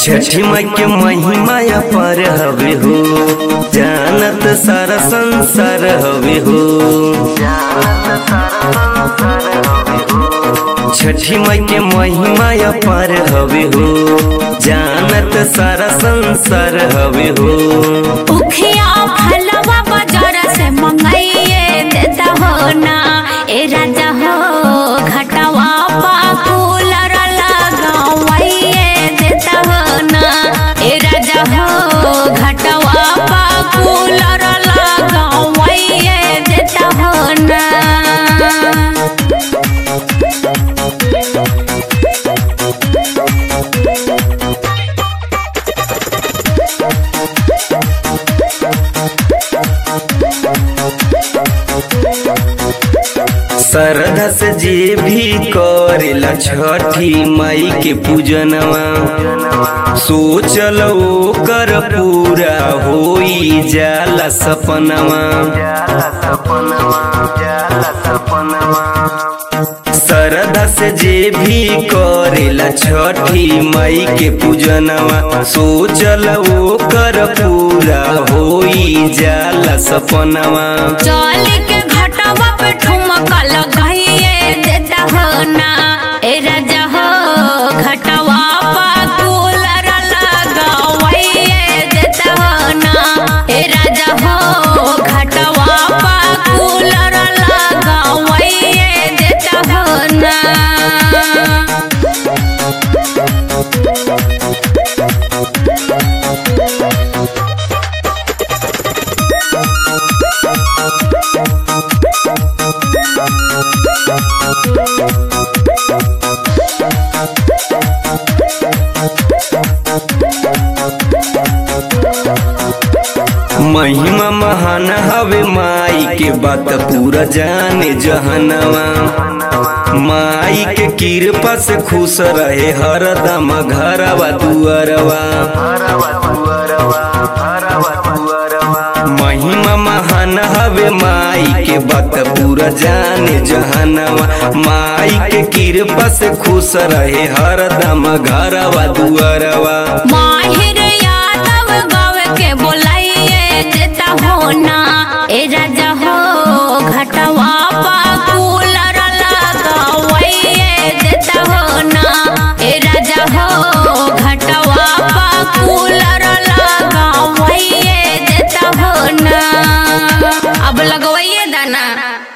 छठी माई के महिमा अपार हवे हो, जानत सारा संसार हवे हो। छठी माई के महिमा अपार हवे हो, जानत सारा संसार हवे हो। उखिया फलवा बाजार से मंगाइए देता हो ना ए राजा हो, घटवा पाकुलर लगावाइए देता हो ना ए राजा हो, घटवा पाकुलर लगावाइए देता हो ना। श्रद्धा से जे भी करेला छठी माई के पूजनवा, सोचल ओकर पूरा होई जाला सपनवा। श्रद्धा से जे भी करेला छठी माई के पूजनवा, सोचल ओकर पूरा होई जाला सपनवा। चल के घटवा पे ठुमका लगाइए देता हो ना ए राजा हो, घटवा पाकुलर लगावाइए देता हो ना ए राजा हो, घटवा पाकुलर लगावाइए देता हो ना। महिमा महान हवे माई के बात पूरा जाने जहनवा। माई के कृपा से खुश रहे हरदम घरवा दुअरवा। महिमा महान हवे माई के बात पूरा जाने जहनवा। माई के कृपा से खुश रहे हरदम घरवा दुअरवा। माहिर यादव गावे के बोलाइए देता हो ना ए राजा हो, घटवा पाकुलर लगावाइए देता हो ना ए राजा हो, घटवा पाकुलर लगावाइए देता हो ना। अब लगवाइए दाना।